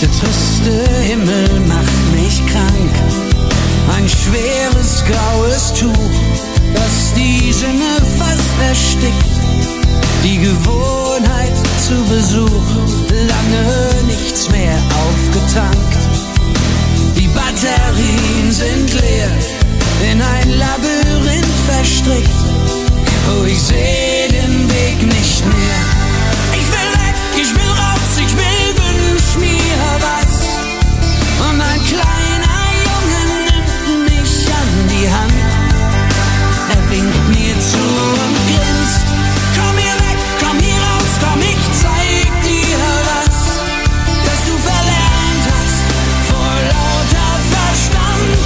Der triste Himmel macht mich krank. Ein schweres graues Tuch, das die Sinne fast erstickt. Die Gewohnheit zu Besuch, lange nichts mehr aufgetankt. Die Batterien sind leer, in ein Labyrinth verstrickt. Oh, ich seh den Weg nicht mehr. Ich will weg, ich will raus, ich will, wünsch mir was. Und ein kleiner Junge nimmt mich an die Hand. Er winkt mir zu und grinst. Komm hier weg, komm hier raus, komm, ich zeig dir was, das du verlernt hast vor lauter Verstand.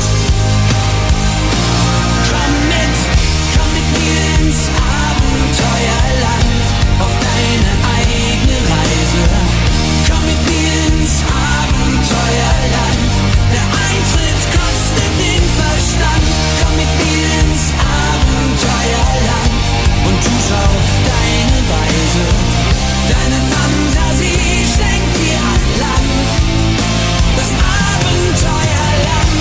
Komm mit mir ins Abenteuerland, auf deine eigene Reise. Komm mit mir ins Abenteuerland, der Eintritt kostet den Verstand. Komm mit mir ins Abenteuerland und tu's auf deine Weise. Deine Fantasie schenkt dir ein Land, das Abenteuerland.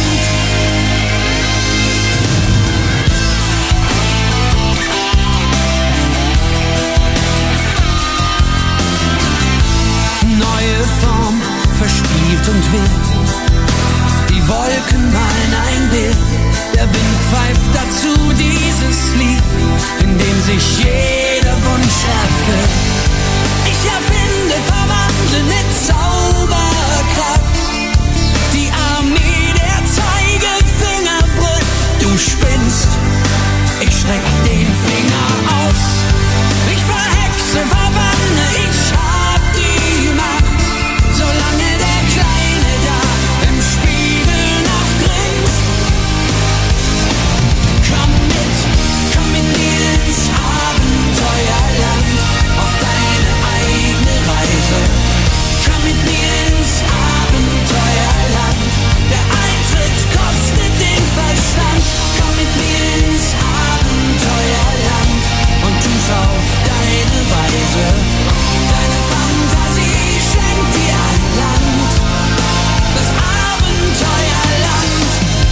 Neue Form, verspielt und wild. Die Wolken malen ein Bild. Der Wind pfeift dazu dieses Lied, in dem sich jeder Wunsch erfüllt. Ich erfinde, verwandle mit Zauberkraft. Die Armee der Zeigefinger brüllt. Du spinnst, ich streck den Finger aus. Ich verhexe, verwanne, ich hab die Macht. Solange der Kleine da im Spiegel noch grinst. Komm mit mir ins Abenteuerland, auf deine eigene Reise. Komm mit mir ins Abenteuerland, der Eintritt kostet den Verstand. Komm mit mir ins Abenteuerland und tu's auf deine Weise. Deine Fantasie schenkt dir ein Land, das Abenteuerland.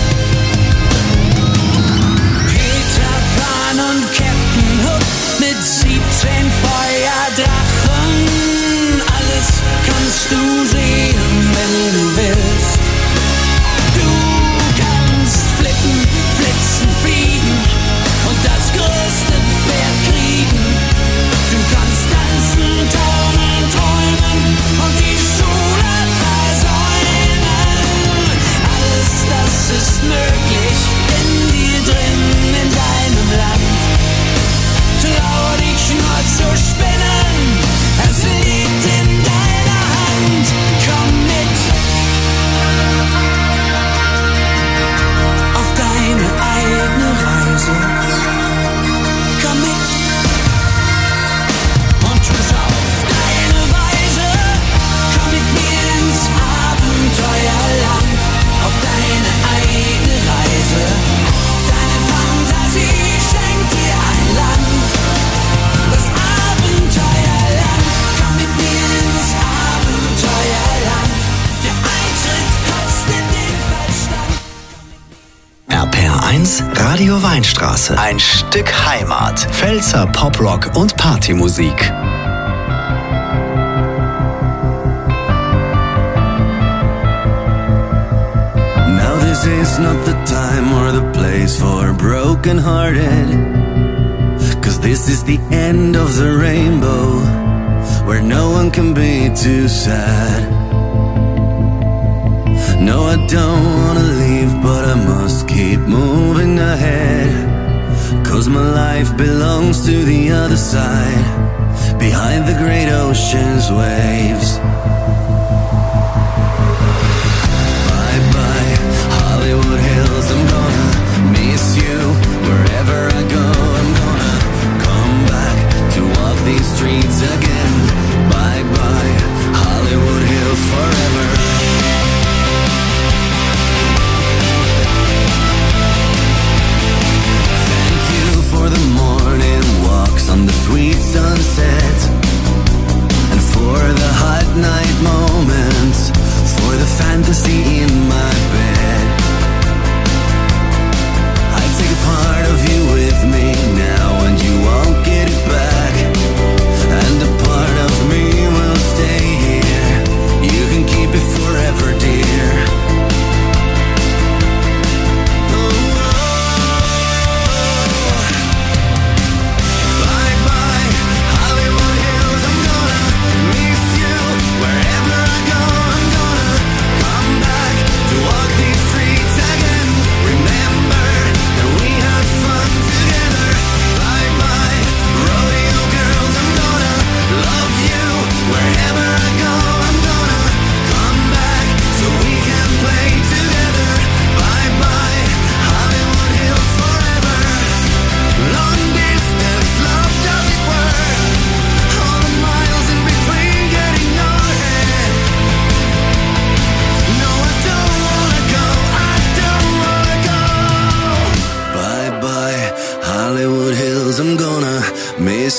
Peter Pan und Captain Hook mit 17 Feuerdrachen. Alles kannst du sehen, wenn du willst. Du kannst flippen, flitzen, fliegen und das größte Pferd kriegen. Du kannst tanzen, turnen, träumen und die Schule versäumen. Alles das ist möglich in dir drin, in deinem Land. Trau dich nur zu spinnen, es liegt in deiner Hand. Komm mit auf deine eigene Reise. Komm mit und tu's auf deine Weise. Komm mit mir ins Abenteuerland, auf deine eigene Reise. Deine Fantasie schenkt dir ein Land, das Abenteuerland. Komm mit mir ins Abenteuerland, der Eintritt kostet den Verstand. RPR1 Radio Weinstraße. Ein Stück Heimat. Pfälzer Poprock und Partymusik. Now this is not the time or the place for broken-hearted, 'cause this is the end of the rainbow, where no one can be too sad. No, I don't wanna leave, but I must keep moving ahead, 'cause my life belongs to the other side, behind the great ocean's waves. Bye-bye, Hollywood Hills, I'm gonna miss you. Wherever I go, I'm gonna come back to walk these streets again. Bye-bye, Hollywood Hills, forever. Thank you for the morning walks on the sweet sunset, and for the hot night moments, for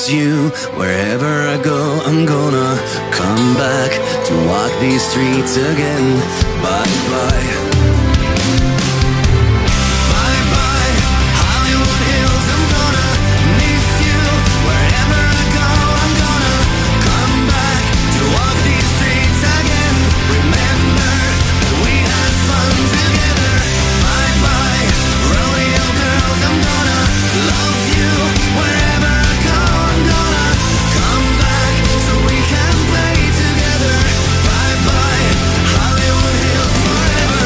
miss you. Wherever I go, I'm gonna come back to walk these streets again. Bye bye. Bye bye, Hollywood Hills, I'm gonna miss you. Wherever I go, I'm gonna come back to walk these streets again. Remember that we had fun together. Bye bye, rodeo girls, I'm gonna love you. Wherever I go, I'm gonna come back so we can play together. Bye bye, Hollywood Hills forever.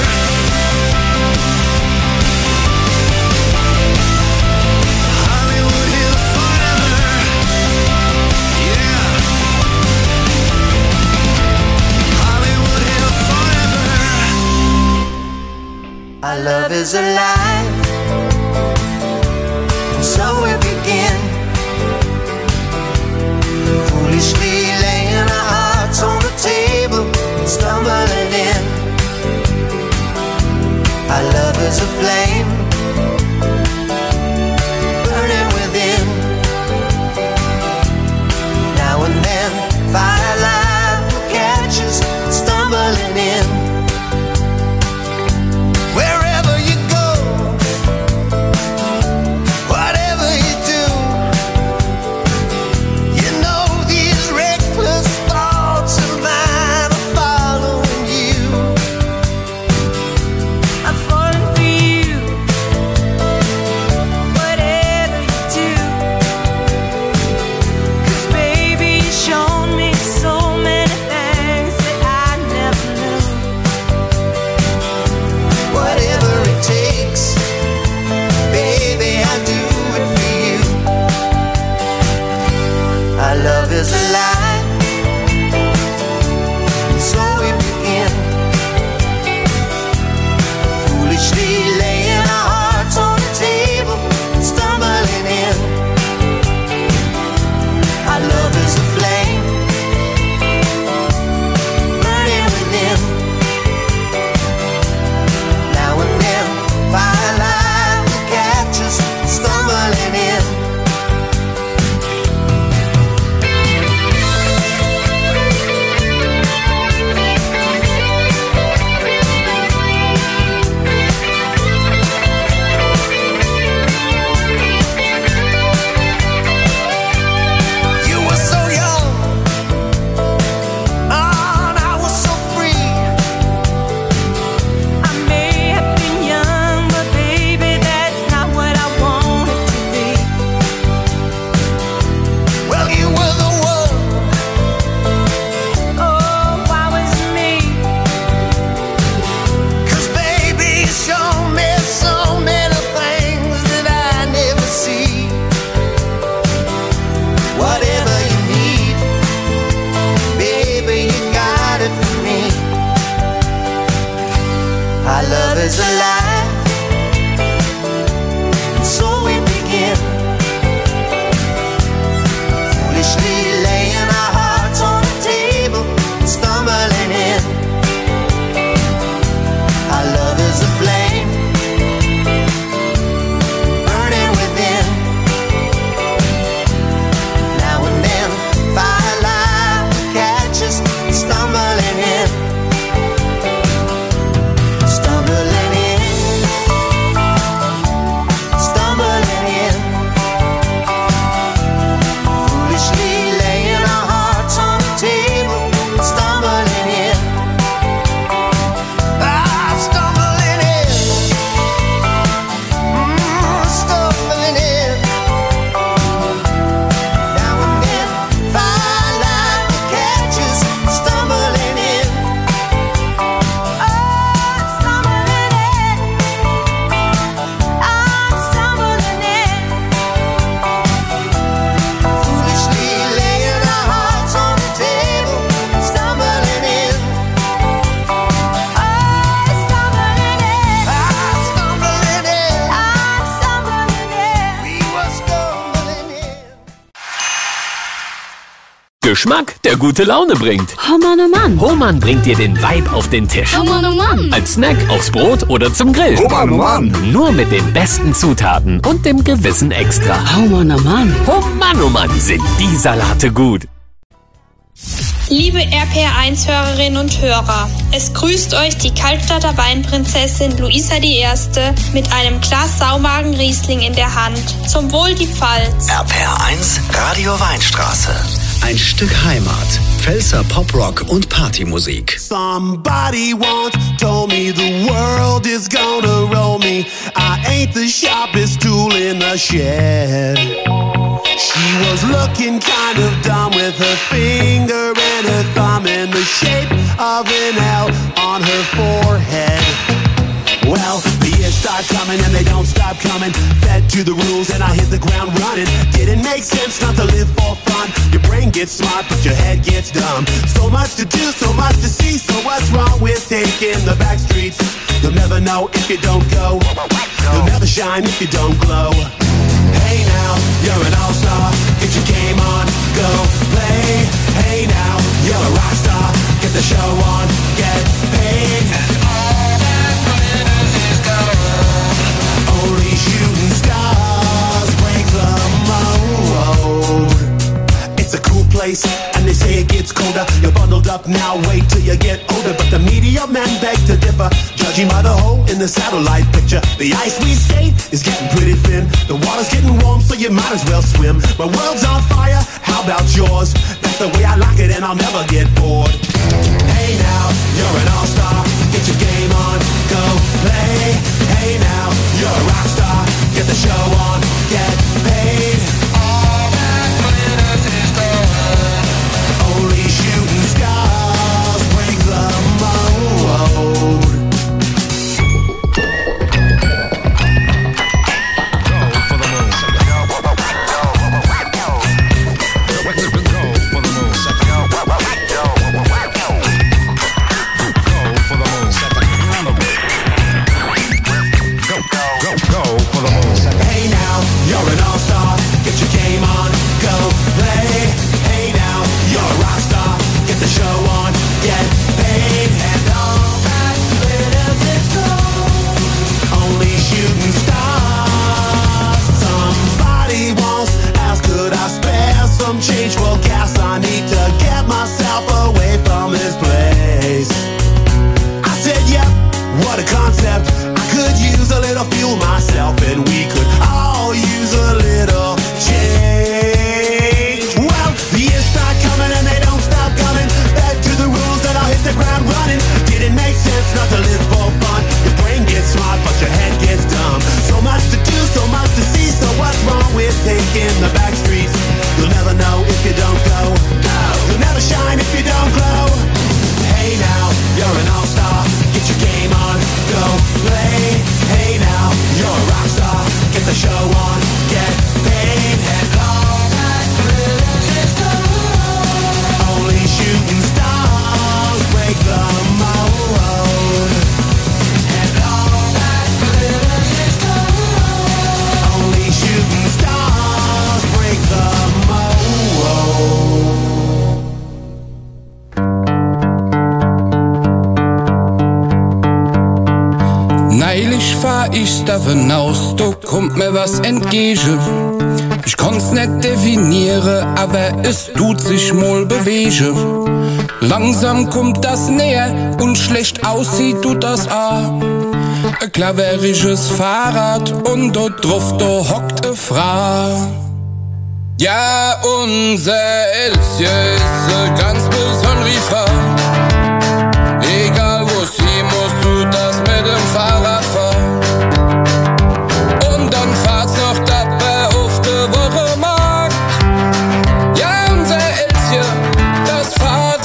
Hollywood Hills forever. Yeah. Hollywood Hills forever. Our love is alive, and so we begin. Foolishly laying our hearts on the table, stumbling in. Our love is a flame, burning within. Now and then, firelight will catch us, stumbling in. Wherever you go, whatever you do, you know these reckless thoughts of mine are following you. I'm falling for you, whatever you do. 'Cause baby, you've shown me so many things that I never knew. Whatever it takes, baby, I'll do it for you. Our love is alive, and so we begin. Foolishly laying our hearts on the table, stumbling in. Our love is a flame, burning within. Now and then, firelight will catch us, stumbling in. You were so young, and I was so free. I may have been young, but baby, that's not what I wanted to be. Well, you were the one. Oh, why was it me? 'Cause baby, you showed me so many things that I never see. Whatever you need, baby, you got it for me. Our love is alive, and so we begin. Foolishly laying our hearts on the table, stumbling in. Our love is a flame, burning within. Now and then, firelight will catch us, stumbling in. Stumbling in. Geschmack, der gute Laune bringt. Oh Mann, oh Mann. Hohmann bringt dir den Vibe auf den Tisch. Oh Mann, oh Mann. Als Snack, aufs Brot oder zum Grill. Hohmann, oh Mann. Nur mit den besten Zutaten und dem gewissen Extra. Oh Mann, oh Mann. Oh Mann, oh Mann, sind die Salate gut. Liebe RPR1-Hörerinnen und Hörer, es grüßt euch die Kaltstadter Weinprinzessin Luisa I. mit einem Glas Saumagen-Riesling in der Hand. Zum Wohl die Pfalz. RPR1 Radio Weinstraße. Ein Stück Heimat. Pfälzer Poprock und Partymusik. Somebody once told me the world is gonna roll me. I ain't the sharpest tool in the shed. She was looking kind of dumb with her finger and her thumb in the shape of an L on her forehead. Well, the years start coming and they don't stop coming. Fed to the rules and I hit the ground running. Didn't make sense not to live for fun. Your brain gets smart but your head gets dumb. So much to do, so much to see. So what's wrong with taking the back streets? You'll never know if you don't go. You'll never shine if you don't glow. Hey now, you're an all-star. Get your game on, go play. Hey now, you're a rock star. Get the show on, get paid. And all that glitters is gold. Only shooting stars break the mold. It's a cool place, and they say it gets colder. You're bundled up now, wait till you get older. But the media men beg to differ, judging by the hole in the satellite picture. The ice we skate is getting pretty thin. The water's getting warm, so you might as well swim. My world's on fire, how about yours? That's the way I like it, and I'll never get bored. Hey now, you're an all-star. Get your game on, go play. Hey now, you're a rock star. Get the show on, get paid. All that glitters is gold. Only shooting stars break the mold. Hey now, you're an all-star. Get your game on, go play. Hey now, you're a rock star. Get the show on, get paid. And all that glitters is gold. Only shooting stars. Somebody once asked, could I spare some change? Well, gas, I need to get myself away from this place. I said, yep, what a concept. I could use a little fuel myself, and we could all use a little change. Well, the years start coming and they don't stop coming. Back to the rules that I'll hit the ground running. Didn't make sense not to live for fun. Your brain gets smart but your head gets dumb. So much to do, so much to see. So what's wrong with taking the back streets? You'll never know if you don't go. You'll never shine if you don't glow. Hey now, you're an all-star. Get your game on, go play. Hey now, you're a rock star. Get the show on, get paid. And all that glitters is gold. Only shooting stars break the mold. And all that glitters is gold. Only shooting stars break the mold. Neulich fahr ich davon aus, da kommt mir was entgegen. Ich kann's nicht definieren, aber es tut sich mal bewegen. Langsam kommt das näher und schlecht aussieht tut das auch. Ein klaverisches Fahrrad und dort drauf, da hockt eine Frau. Ja, unser Elsie ist eine ganz besondere Frau. Egal wo sie muss, tut das mit dem Fahrrad fahren. Und dann fahrt's noch dabei auf der Wochenmarkt. Ja, unser Elsie, das fahrt.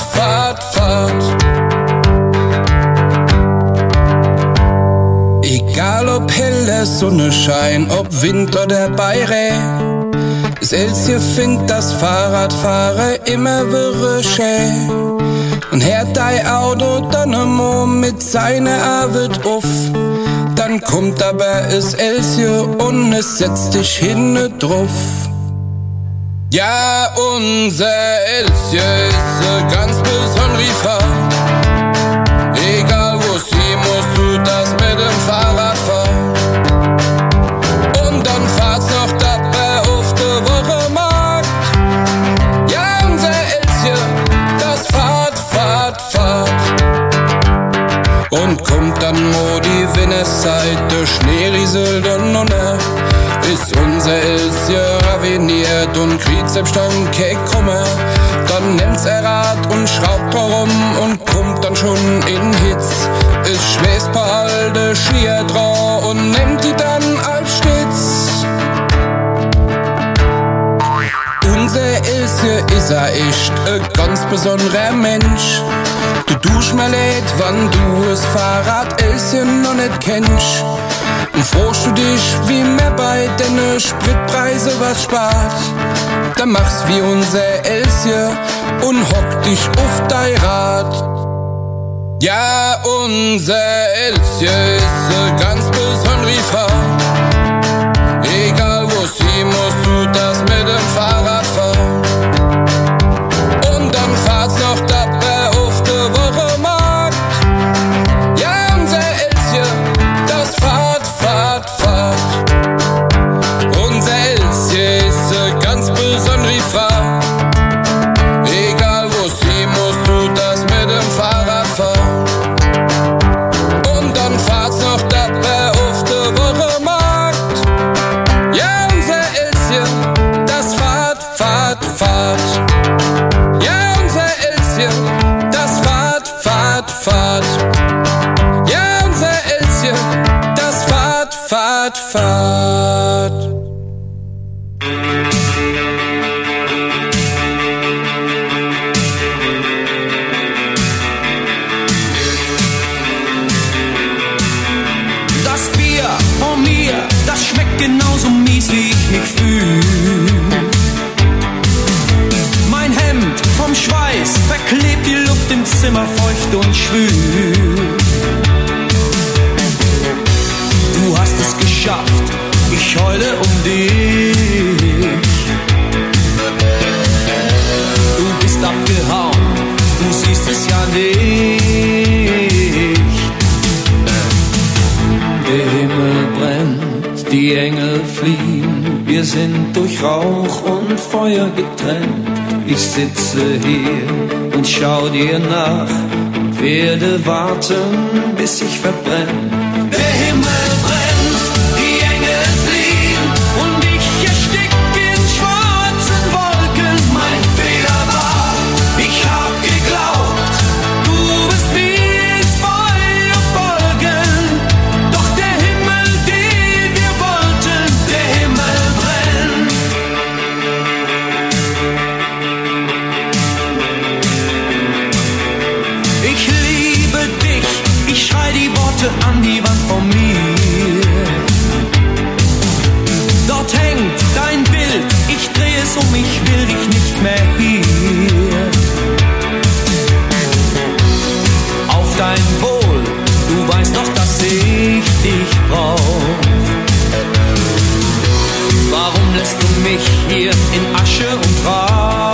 Egal ob helle Sonne scheint, ob Wind oder Beirä. Das Elsie findet das Fahrradfahren immer wirre schön. Und hört dein Auto dann einmal mit seiner Arbeit auf. Dann kommt aber das Elsie und es setzt dich hinten drauf. Ja, unser Elsie ist eine ganz besondere Frau. Egal wo sie muss, du das mit dem Fahrrad fahren. Und dann fahrt's noch dabei auf der Wochenmarkt. Ja, unser Elsie, das fahrt. Und kommt dann wo die Winterszeit, der Schnee rieselt und Nonne, ist unser Elsie raviniert und kriegt selbst dann kein Kummer. Dann nimmt's Rad und schraubt herum und kommt dann schon in Hitz. Es schwäst paar alte Skier drauf und nimmt die dann als Stütz. Unser Elsie ist echt ein ganz besonderer Mensch. Du dusch mal leid, wann du das Fahrrad Elsie noch nicht kennst. Und fragst du dich, wie mehr bei deine Spritpreise was spart, dann machst wie unser Elsie und hock dich auf dein Rad. Ja, unser Elsie ist eine ganz besondere Frau. Egal wo sie muss, du das mit dem Fahrrad fahren. Und dann fahrt's noch dabei auf der Wochenmarkt. Ja, unser Elsie, das fahrt. Unser Elsie ist eine ganz besondere Frau. Egal wo sie muss, du das mit dem Fahrrad fahren. Und dann fahrt's noch dabei auf der Wochenmarkt. Ja, unser Elsie, das fahrt. Ja, unser Elsie, das fahrt. Ja, unser Elsie, das fahrt. Das Bier von mir, das schmeckt genauso mies, wie ich mich fühl. Mein Hemd vom Schweiß verklebt die Luft im Zimmer feucht und schwül. Du hast es geschafft, ich heule um dich. Du bist abgehauen, du siehst es ja nicht. Der Himmel brennt, die Engel fliehen. Wir sind durch Rauch und Feuer getrennt. Ich sitze hier und schau dir nach und werde warten, bis ich verbrenne. Der Himmel brennt, die Engel fliehen und ich erstick in schwarzen Wolken. Mein Fehler war, ich hab geglaubt, du wirst mir ins Feuer folgen. Doch der Himmel, den wir wollten, der Himmel brennt. Ich liebe dich, ich schrei die Worte an die Wand von mir. Dort hängt dein Bild, ich dreh es um, ich will dich nicht mehr hier. Auf dein Wohl, du weißt doch, dass ich dich brauch. Warum lässt du mich hier in Asche und Rauch?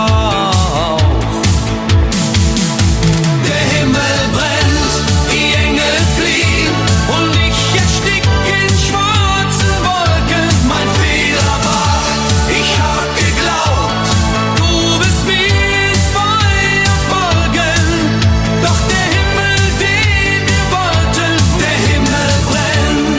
Der Himmel brennt, die Engel fliehen und ich erstick in schwarzen Wolken. Mein Fehler war, ich hab geglaubt, du wirst mir ins Feuer folgen. Doch der Himmel, den wir wollten, der Himmel brennt.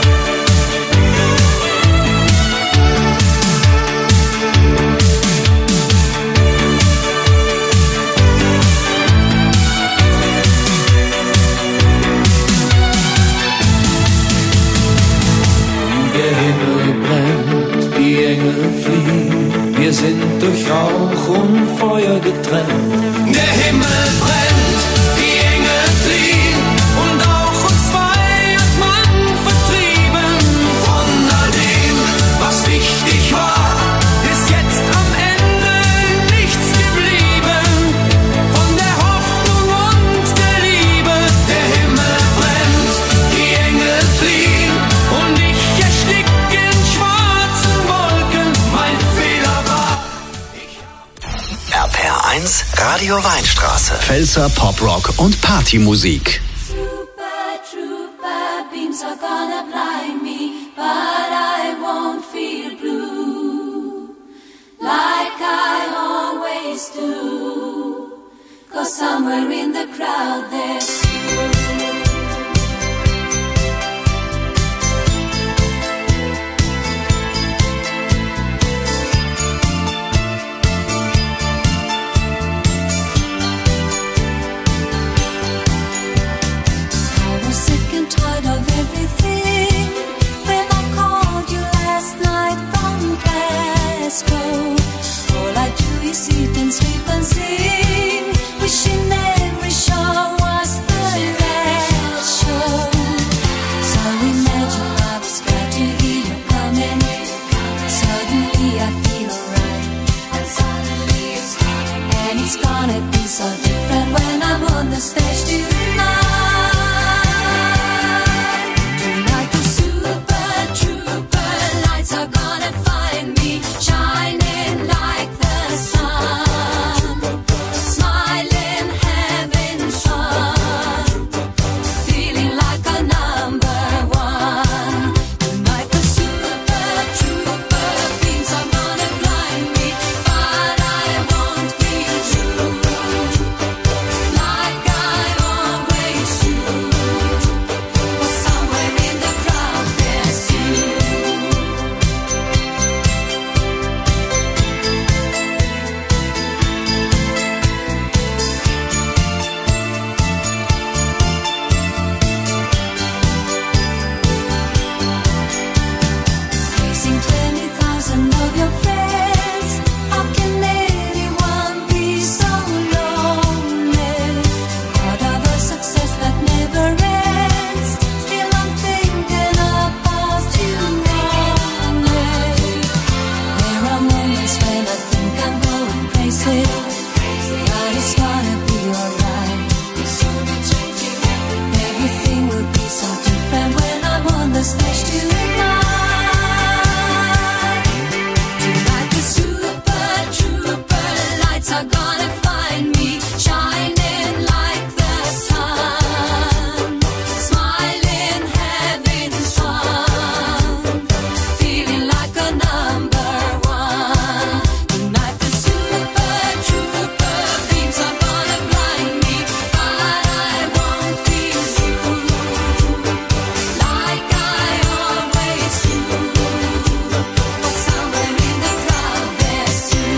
Der Himmel brennt, die Engel fliehen. Wir sind durch Rauch und Feuer getrennt. Der Himmel brennt, die Engel fliehen und auch uns zwei hat man vertrieben. Von all dem, was wichtig war, ist jetzt am Ende nichts geblieben. Von der Hoffnung und der Liebe. Der Himmel brennt, die Engel fliehen und ich erstick in schwarzen Wolken. Mein Fehler war, 1 Radio Weinstraße. Pfälzer Poprock und Partymusik. Super Trooper beams are gonna blind me, but I won't feel blue like I always do, 'cause somewhere in the crowd there's tired of everything. When I called you last night from Glasgow, all I do is eat and sleep and sing, wishing every show was the last show. So imagine I was glad to hear you coming. Suddenly I feel alright, and suddenly it's coming. And it's gonna be so different when I'm on the stage tonight. Are gonna find me shining like the sun, smiling, having fun, feeling like a number one. Tonight the super trooper beams are gonna blind me, but I won't feel true like I always do. But somewhere in the crowd there's you. Of your friends, how can anyone be so lonely? Part of a success that never ends. Still I'm thinking about you only. There are moments when I think I'm going crazy, but it's gonna be alright. Everything will be so different when I'm on the stage tonight. Are gonna find me shining like the sun, smiling, having fun, feeling like a number one. Tonight the super trooper beams are gonna blind me, but I won't feel true like I always do. But somewhere in the crowd there's you.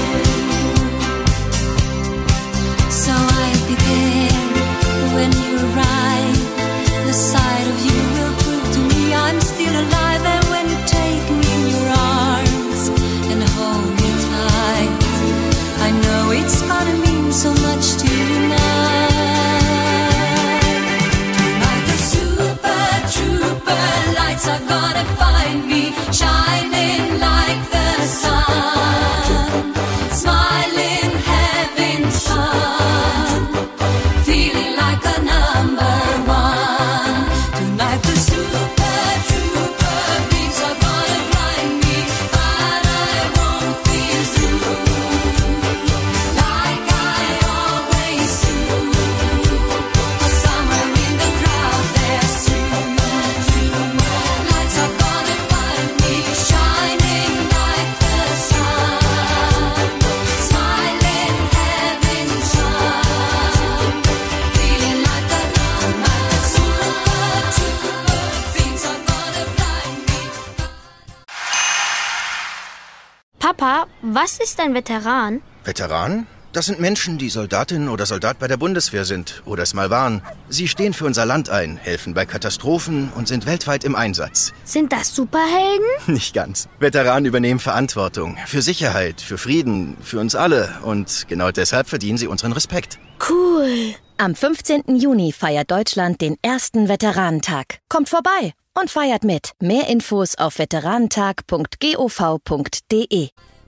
So I'll be there when you arrive. The sight of you will prove to me I'm still alive. And when you take me in your arms and hold me tight, I know it's gonna mean so much tonight. Tonight the super trooper lights are gonna find me shining like the sun, smiling, having fun, feeling like a number one. Tonight the super trooper beams are gonna blind me, but I won't feel true like I always do. But somewhere in the crowd there's you. Lights are gonna find me shining like the sun, smiling, having fun, feeling like a number. Super trooper beams are gonna blind me. Papa, was ist ein Veteran? Veteran? Das sind Menschen, die Soldatin oder Soldat bei der Bundeswehr sind oder es mal waren. Sie stehen für unser Land ein, helfen bei Katastrophen und sind weltweit im Einsatz. Sind das Superhelden? Nicht ganz. Veteranen übernehmen Verantwortung für Sicherheit, für Frieden, für uns alle. Und genau deshalb verdienen sie unseren Respekt. Cool. Am 15. Juni feiert Deutschland den ersten Veteranentag. Kommt vorbei und feiert mit. Mehr Infos auf veteranentag.gov.de.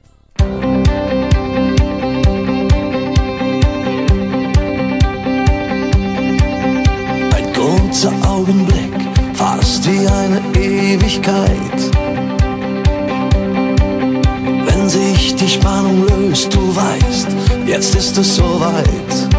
Ein kurzer Augenblick, fast wie eine Ewigkeit. Wenn Wenn sich die Spannung löst, du weißt, jetzt ist es soweit.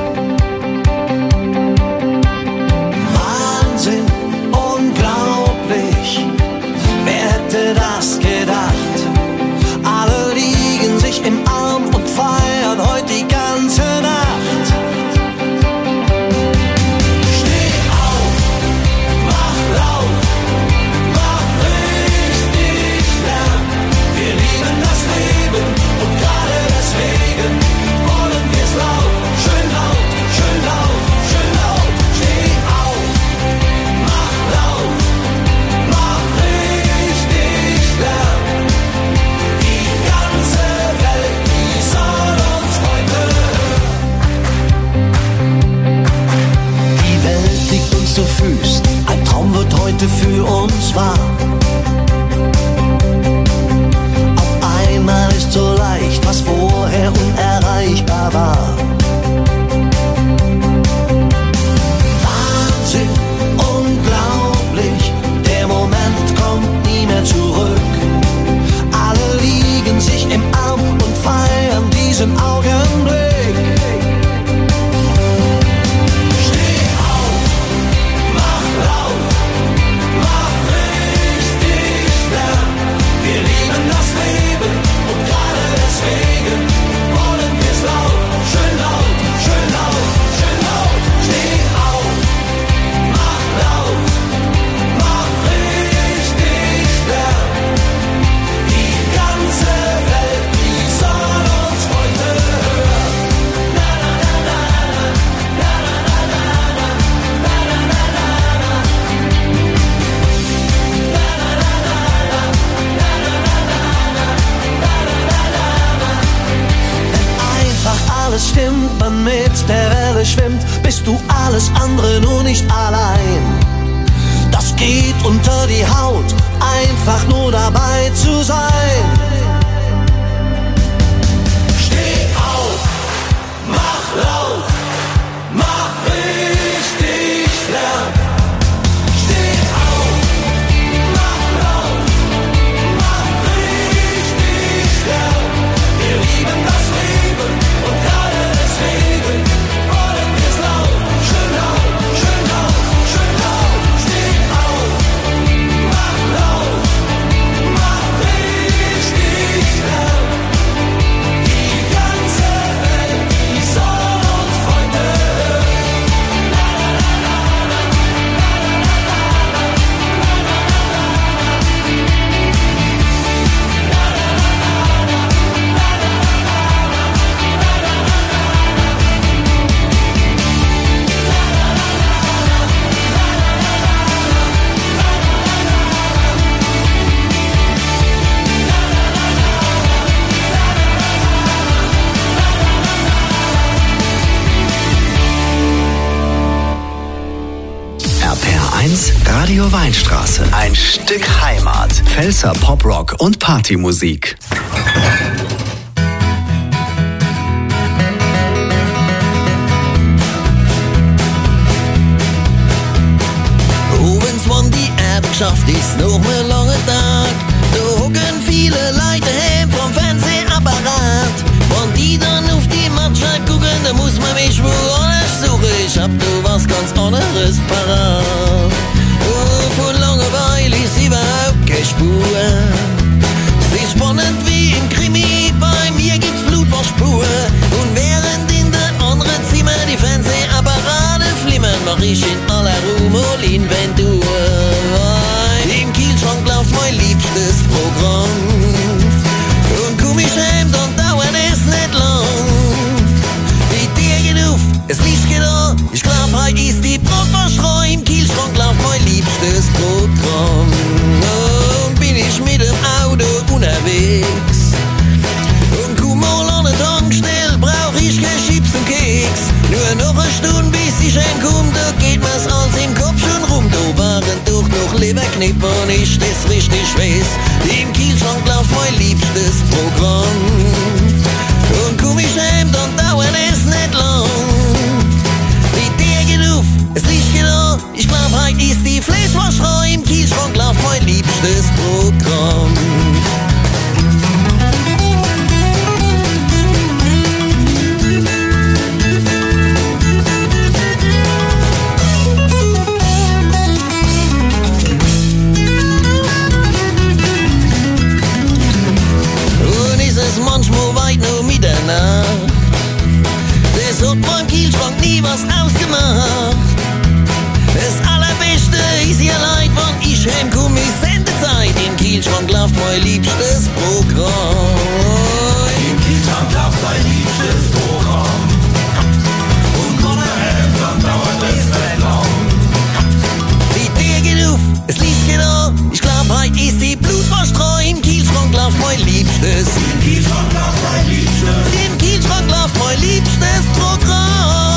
Wahnsinn, unglaublich, wer hätte das gedacht? Alle liegen sich im Arm und feiern heute die ganze Nacht. Steh auf, mach laut, mach richtig Lärm. Wir lieben das Leben und gerade deswegen wollen wir's laut, schön laut, schön laut, schön laut. Steh auf, mach laut, mach richtig Lärm. Die ganze Welt, die soll uns heute hören. Die Welt liegt uns zu Füßen, ein Traum wird heute für uns wahr. Auf einmal ist so leicht, was vorher unerreichbar war. Wahnsinn, unglaublich, der Moment kommt nie mehr zurück. Alle liegen sich im Arm und feiern diesen Augenblick. Steh auf, mach laut, mach richtig Lärm. Wir lieben das Leben und gerade deswegen wollen wir's laut, schön laut, schön laut, schön laut. Steh auf, mach laut, mach richtig Lärm. Die ganze Welt, die soll uns heute hören. Na na na na na, na na na na, na na na na na. Wenn einfach alles stimmt, man mit der Welle schwimmt, bist du alles andere nur nicht allein. Das geht unter die Haut, einfach nur dabei zu sein. Steh auf, mach laut, mach richtig Lärm. Steh auf, mach laut, mach richtig Lärm. Wir lieben das Leben und gerade deswegen wollen wir's laut, schön laut, schön laut, schön laut. Steh auf, mach laut, mach richtig Lärm. Die ganze Welt, die soll uns heute hören. Na na na na na, na na na na na, na na na na na. RPR1 Radio Weinstraße. Ein Stück Heimat. Pfälzer Poprock und Partymusik. Wenn's wann die Erbschaft ist, noch ein langer Tag. Da hocken viele Leute heim vom Fernsehapparat. Wenn die dann auf die Mattscheibe gucken, dann muss man mich woanders suchen. Ich hab da was ganz anderes parat. Oh, von Langeweile ist überhaupt keine Spur. Es ist spannend wie im Krimi, bei mir gibt's Blutwassspuren. Und während in der anderen Zimmer die Fernsehapparate flimmern, mach ich in aller Ruhe mal Inventur. Im Kühlschrank läuft mein liebstes Programm. Und komm ich heim, dann dauert es nicht lang. Die Tür geht auf, es Licht geht an. Ich glaub, heute ist die Brotwaschrei. Im Kühlschrank läuft mein liebstes Programm. Und bin ich mit dem Auto unterwegs. Und komm mal an den Tankstelle, brauch ich kein Chips und Keks. Nur noch eine Stunde, bis ich heimkomm, da geht mir's alles im Kopf schon rum. Da waren doch noch Leberknipp und ich das richtig weiß. Im Kühlschrank läuft mein liebstes Programm. Und komm ich heim, dann dauert es nicht lang. Die Tür geht auf, es Licht geht an. Ich glaub, heute ist die Fleischwascherei. Im Kühlschrank läuft mein liebstes Programm. Es liegt genau, ich glaub, heut ist die Blutwursttreu. Im Kielschrank läuft mein Liebstes. Im Kielschrank läuft mein Liebstes. Im Kielschrank läuft mein liebstes Programm.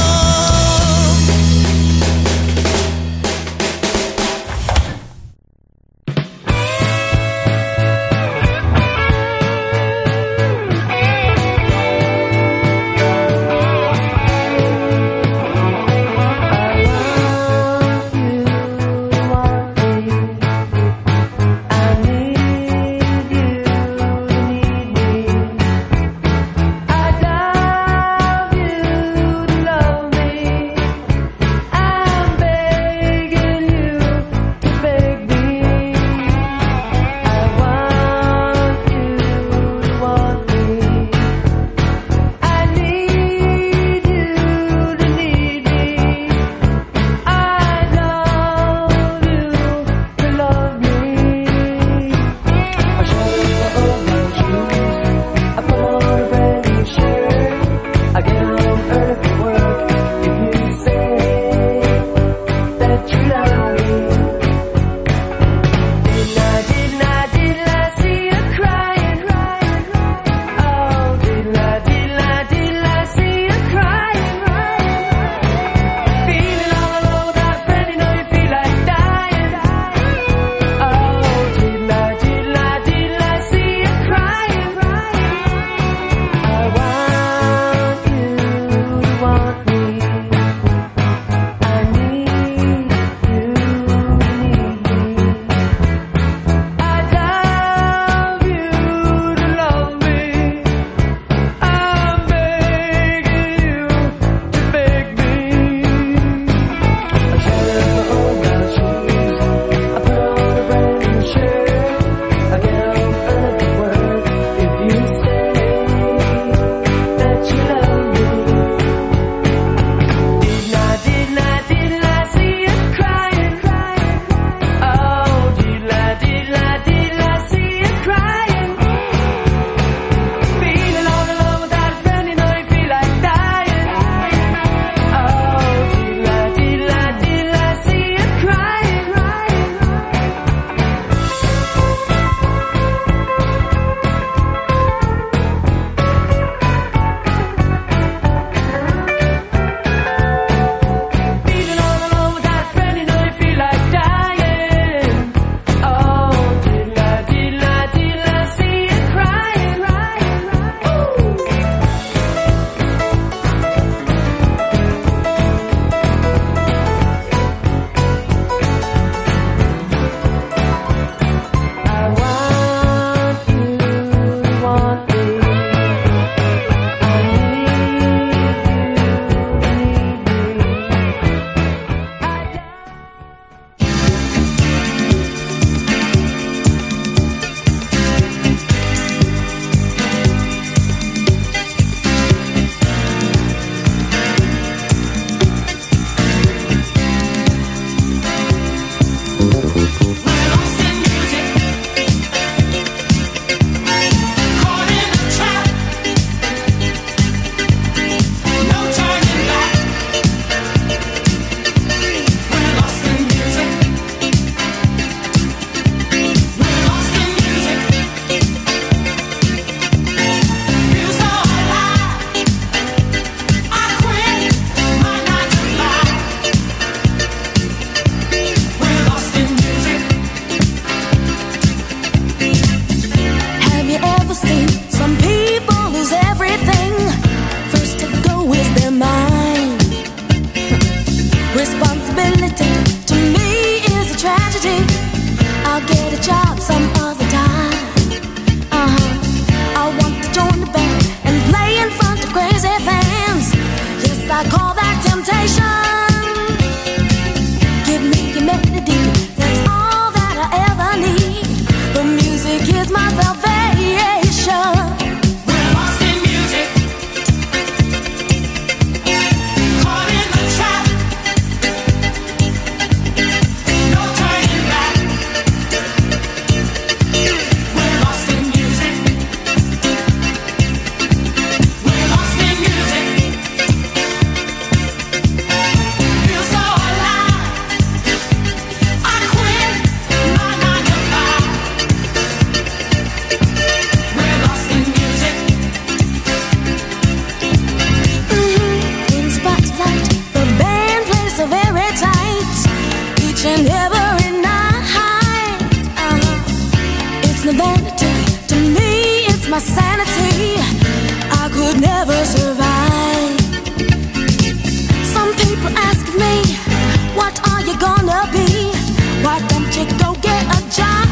each and every night. It's no vanity to me, it's my sanity. I could never survive. Some people ask me, what are you gonna be? Why don't you go get a job?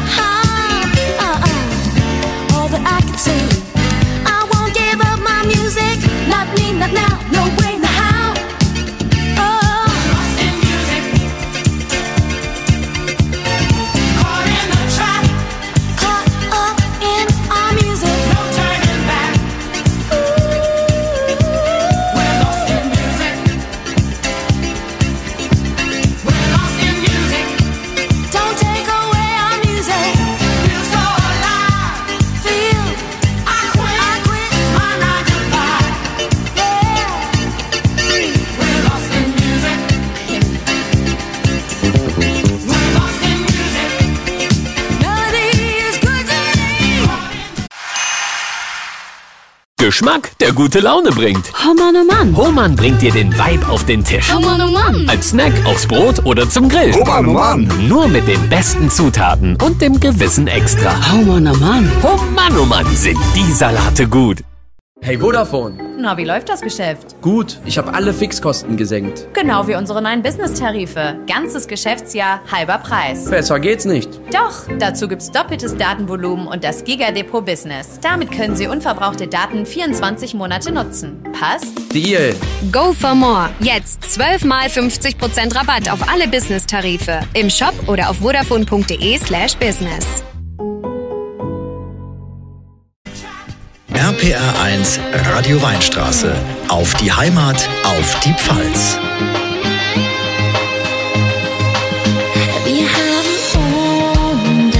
All that I can say, I won't give up my music. Not me, not now, no way, no how. Lost in music, caught in the trap, caught up in our music. No turning back. We're lost in music. We're lost in music. Don't take away our music. Feel so alive. Feel I quit my 9 to 5. Yeah. We're lost in music. We're lost in music. Melody is good to me. Geschmack, der gute Laune bringt. Oh Mann, oh Mann. Hohmann bringt dir den Vibe auf den Tisch. Oh Mann, oh Mann. Als Snack, aufs Brot oder zum Grill. Hohmann, oh Mann. Nur mit den besten Zutaten und dem gewissen Extra. Oh Mann, oh Mann. Oh Mann, sind die Salate gut. Hey Vodafone. Na, wie läuft das Geschäft? Gut, ich habe alle Fixkosten gesenkt. Genau wie unsere neuen Business-Tarife. Ganzes Geschäftsjahr, halber Preis. Besser geht's nicht. Doch, dazu gibt's doppeltes Datenvolumen und das Giga-Depot Business. Damit können Sie unverbrauchte Daten 24 Monate nutzen. Passt? Deal. Go for more. Jetzt 12 mal 50% Rabatt auf alle Business-Tarife. Im Shop oder auf vodafone.de/business. RPR 1 Radio Weinstraße. Auf die Heimat, auf die Pfalz. Wir haben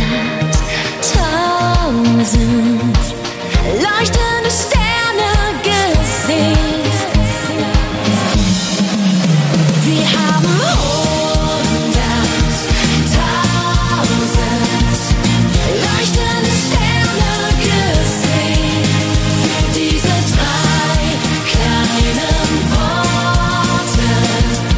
100.000 leuchtende Sterne gesehen. Wir haben 100.000 leuchtende Sterne gesehen. Für diese 3 kleinen Worte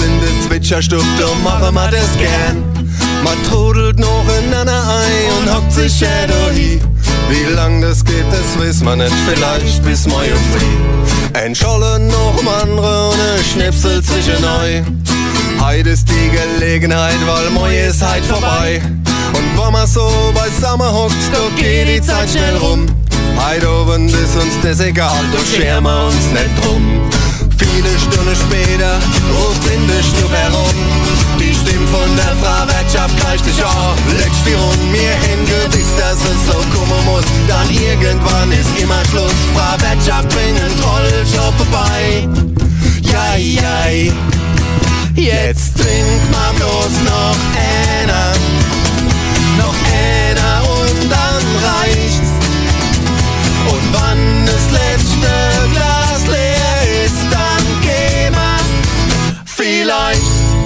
in der Zwitscherstube, da machen wir das gern. Man trudelt noch ineinander ein und hockt sich hin. Wie lang das geht, das weiß man nicht, vielleicht bis morgen früh. Ein Schollen noch am anderen und ein Schnipsel zwischen euch. Heut ist die Gelegenheit, weil morgen ist heut vorbei. Und wenn man so beisammen hockt, da geht die Zeit schnell rum. Heut Abend ist uns das egal, da scheren wir uns nicht drum. Viele Stunden später ruft in der Stube herum. Die Stimme von der Frau Wirtschaft kreischt dich an. Legst die Runde mir hingewichst, dass es so kommen muss. Dann irgendwann ist immer Schluss. Frau Wirtschaft bringt einen Trolljob vorbei. Ja, ja, jetzt trinkt man bloß noch einer. Noch einer und dann reicht's. Und wann das letzte Glas leer ist, dann gehen wir vielleicht.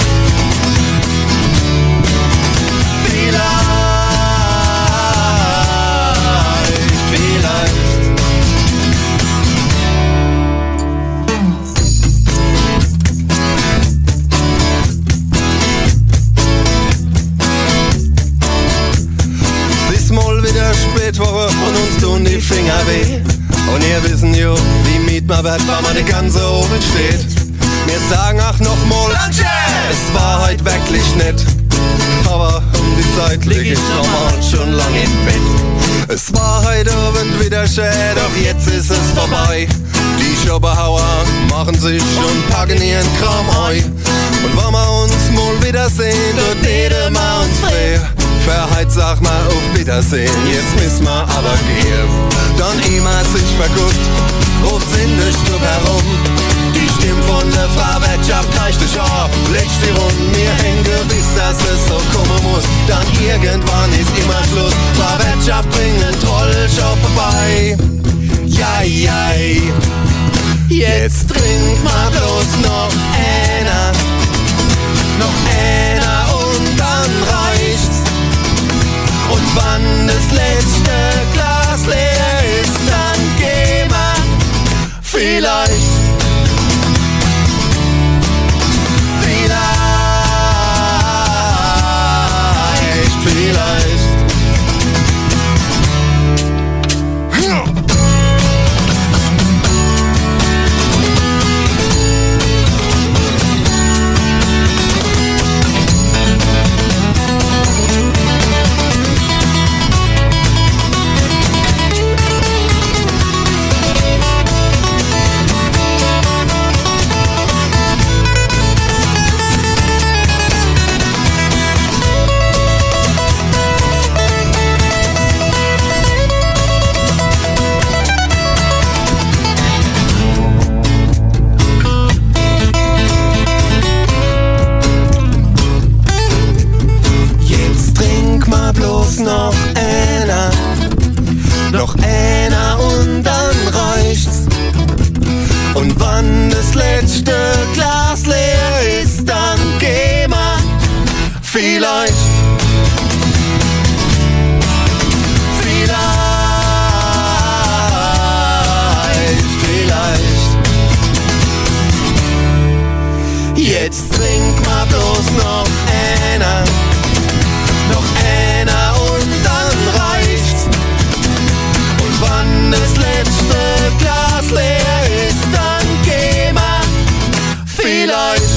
Spätwoche und uns tun die Finger weh. Und ihr wissen jo, wie miet man wird, wenn man die ganze oben steht. Wir sagen ach nochmal, es war heute wirklich nett. Aber um die Zeit lieg ich normal schon lang im Bett. Es war heute Abend wieder schön, doch jetzt ist es vorbei. Die Schoberhauer machen sich und packen ihren Kram ein. Und wenn wir uns mal wiedersehen, dort täten wir uns frei. Für heute sag mal auf Wiedersehen, jetzt müssen wir aber gehen. Dann immer sich verguckt, ruft's in der Stube herum. Die Stimme von der Frau Wirtschaft kreischt dich ab. Legst die Runden mir hin, gewiss, dass es so kommen muss. Dann irgendwann ist immer Schluss. Frau Wirtschaft bringt einen Trolljob vorbei. Ja, ja, jetzt trinkt man bloß noch einer. Noch einer und dann reicht's. Und wann das letzte Glas leer ist, dann gehen wir vielleicht. Vielleicht. Noch einer, noch einer und dann reicht's. Und wann das letzte Glas leer ist, dann gehen wir vielleicht. Jetzt trink mal bloß noch einer. Noch einer und dann reicht's. Und wann das letzte Glas leer ist, dann gehen wir vielleicht.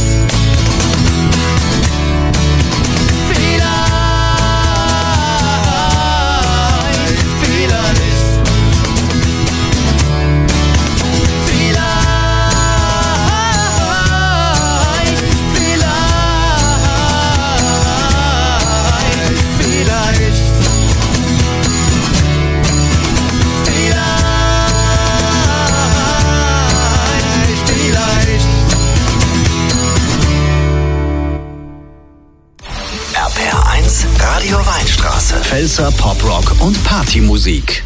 Radio Weinstraße. Pfälzer Poprock und Partymusik.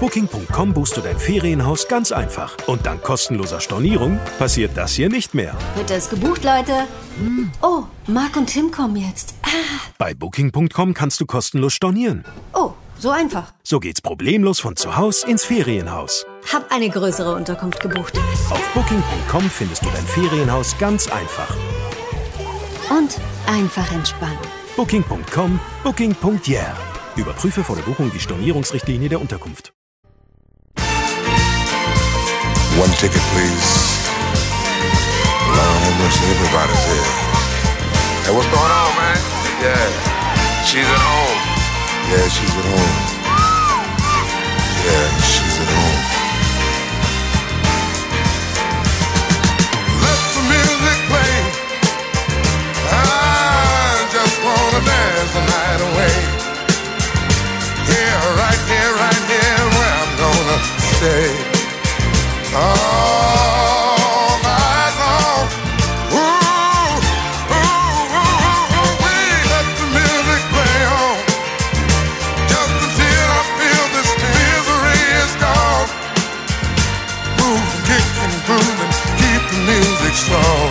Booking.com buchst du dein Ferienhaus ganz einfach. Und dank kostenloser Stornierung passiert das hier nicht mehr. Wird das gebucht, Leute? Oh, Marc und Tim kommen jetzt. Bei Booking.com kannst du kostenlos stornieren. Oh, so einfach. So geht's problemlos von zu Hause ins Ferienhaus. Hab eine größere Unterkunft gebucht. Auf Booking.com findest du dein Ferienhaus ganz einfach. Und einfach entspannen. Booking.com, Booking.yeah. Überprüfe vor der Buchung die Stornierungsrichtlinie der Unterkunft. One ticket, please. Lord have mercy, everybody's here. Hey, what's going on, man? Yeah, she's at home. Yeah, she's at home. Yeah, she's at home. Let the music play. I just wanna dance the night away. Right here, where I'm gonna stay. All night long. Ooh, we let the music play on. Just until I feel this misery is gone. Move, kick and groove and keep the music strong.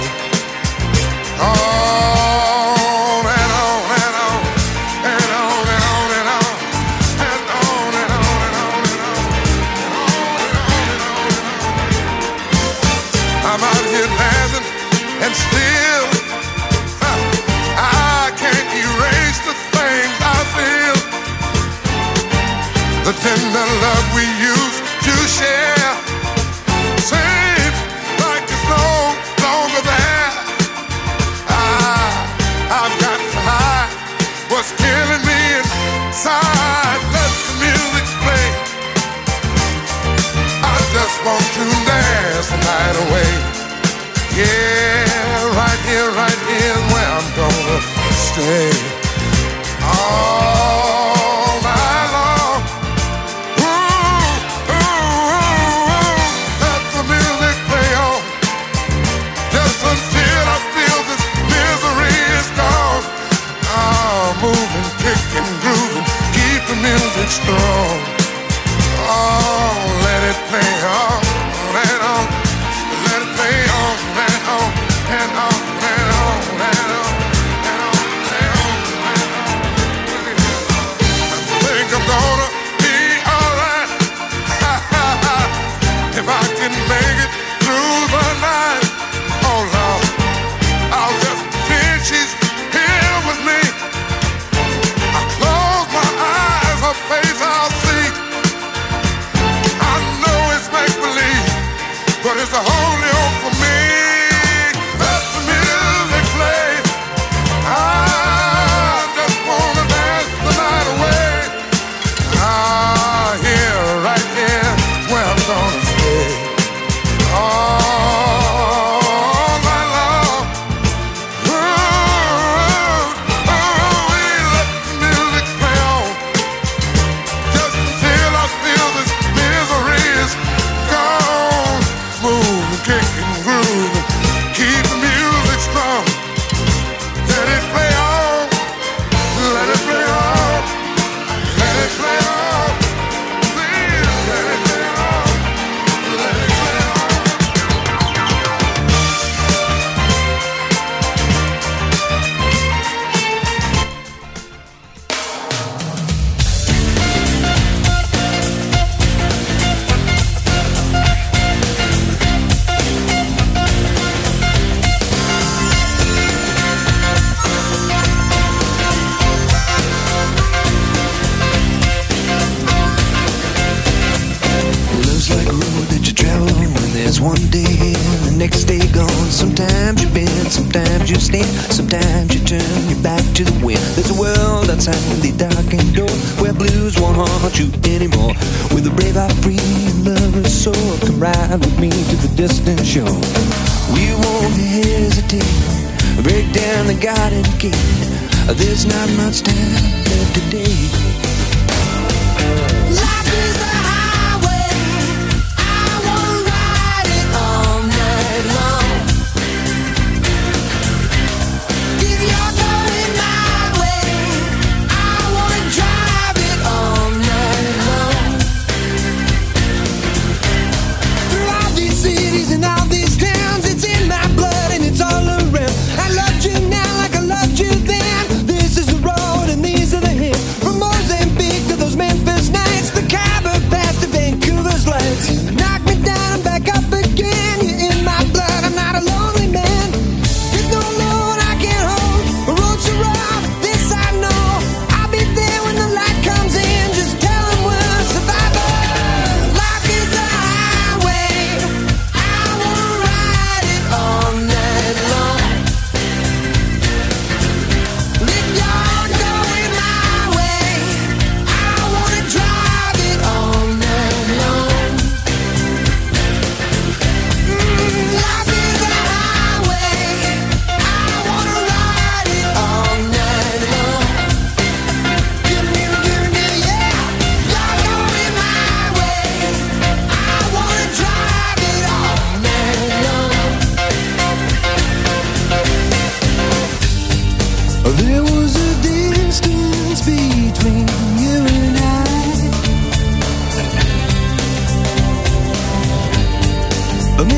The tender love we used to share seems like it's no longer there. I've got to hide what's killing me inside. Let the music play. I just want to dance the night away. Yeah, right here is where I'm gonna stay. All night long. Moving, kicking, grooving, keep the music strong. Oh, let it play on and on. Let it play on and on and on and on and on and on and on and on. I think I'm gonna be alright if I can make it through the night. Oh Lord, I'll just pretend she's here with me. Her face I'll see. I know it's make-believe, but it's the only hope for me. Let the music play. I just wanna dance the night away. Here, right here, is where I'm gonna stay. All night long. We let the music play on. Feel this misery is gone. Move, kick and groove, keep the music strong. Let it play on, let it play on, let it play on. Please let it play on, let it play on. There's one day and the next day gone. Sometimes you bend, sometimes you stand, sometimes you turn your back to the wind. There's a world outside the darkened door where blues won't haunt you anymore. With a brave heart free and lover's soul, come ride with me to the distant shore. We won't hesitate, break down the garden gate. There's not much time left today. Life is the highway, I wanna ride it all night long. If you're going my way, I wanna drive it all night long.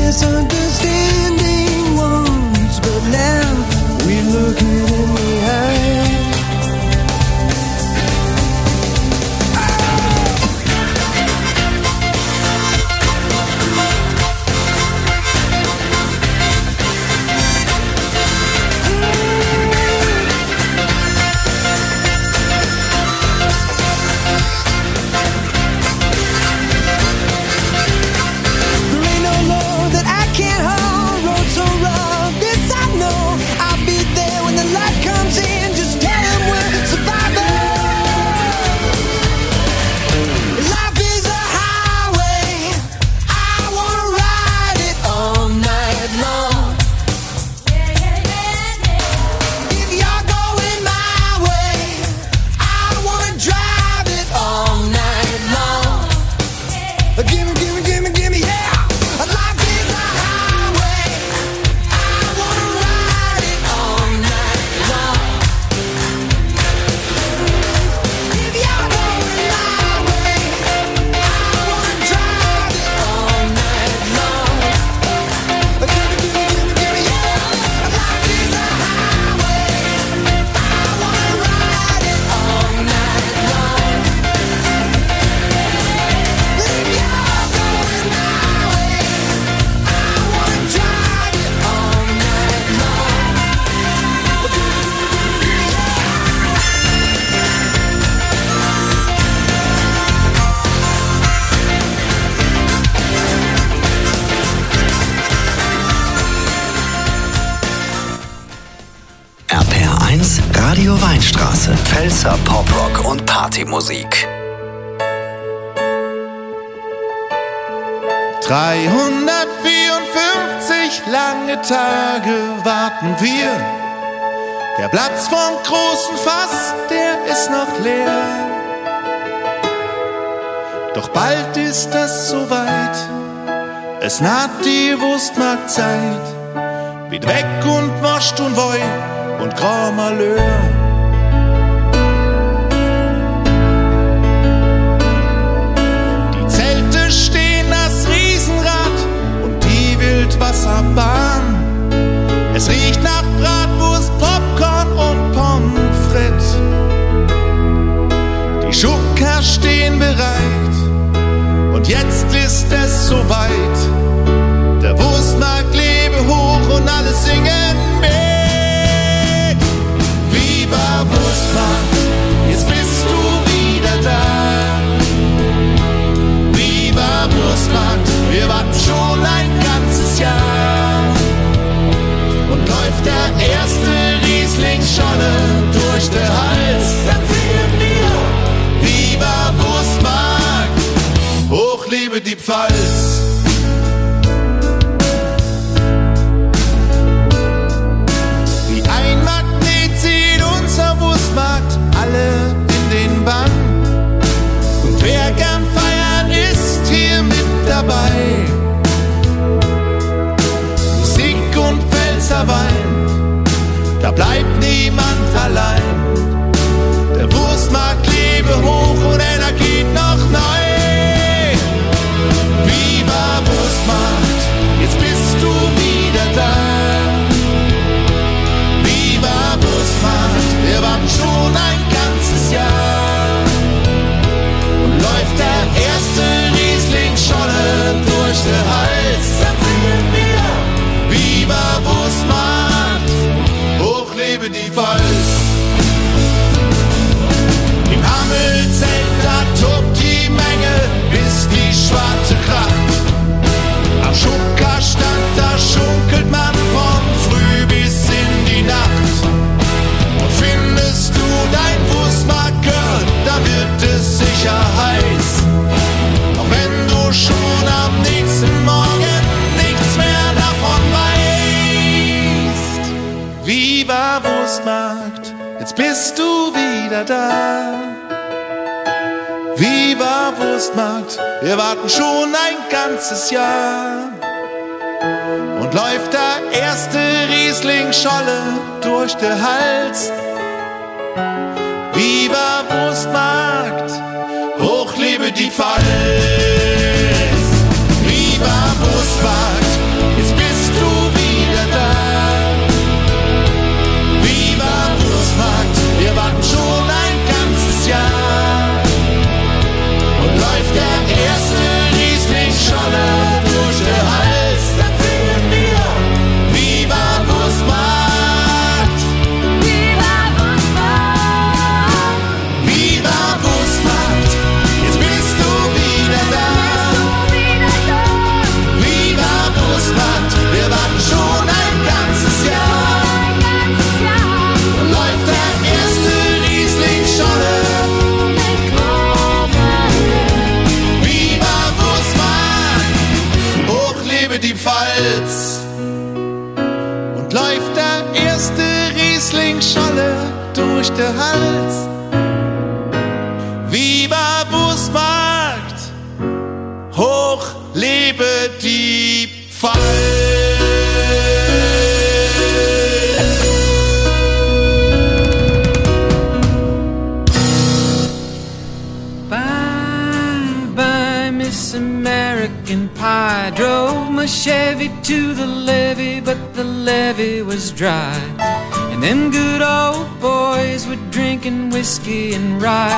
misunderstanding once, but now we look it in the eye. Radio Weinstraße. Pfälzer Poprock und Partymusik. 354 lange Tage warten wir. Der Platz vom großen Fass, der ist noch leer. Doch bald ist das soweit. Es naht die Wurstmarktzeit. Mit weg und wascht und woi und Grand Malheur. Die Zelte stehen das Riesenrad und die Wildwasserbahn. Es riecht nach Bratwurst, Popcorn und Pommes frites. Die Schubkarren stehen bereit und jetzt ist es soweit. Der Wurstmarkt lebe hoch und alle singen mit. Viva Wurstmarkt, jetzt bist du wieder da. Viva Wurstmarkt, wir warten schon ein ganzes Jahr. Und läuft der erste Riesling-Scholle durch den Hals, dann singen wir Viva Wurstmarkt, hoch liebe die Pfalz. Alle in den Bann. Und wer gern feiern ist hier mit dabei. Musik und Pfälzer Wein, da bleibt niemand allein. Der Wurstmarkt lebe hoch und er geht noch neu. Viva Wurstmarkt, jetzt bist du wieder da. Viva Wurstmarkt, wir warten schon ein ganzes Jahr. Und läuft der erste Riesling-Scholle durch den Hals, dann singen wir Viva Wurstmarkt, hoch lebe die Pfalz. Im Hammelzelt, da tobt die Menge, bis die schwarze kracht. Am Schunkerstand, da schunkelt man von früh bis in die Nacht. Und findest du dein Wurstmarkt-Girl, da wird es sicher heiß. Auch wenn du schon am nächsten Morgen nichts mehr davon weißt. Viva Wurstmarkt, jetzt bist du wieder da. Viva Wurstmarkt, wir warten schon ein ganzes Jahr. Und läuft der erste Riesling-Scholle durch den Hals. Viva Wurstmarkt, hoch lebe die Pfalz. Viva Wurstmarkt, über die Pfalz und läuft der erste Riesling-Scholle durch den Hals. Wieber Wurstmarkt, hoch lebe die Pfalz. Bye, Miss American Pie. Drove my Chevy to the levee, but the levee was dry. And them good old boys were drinking whiskey and rye.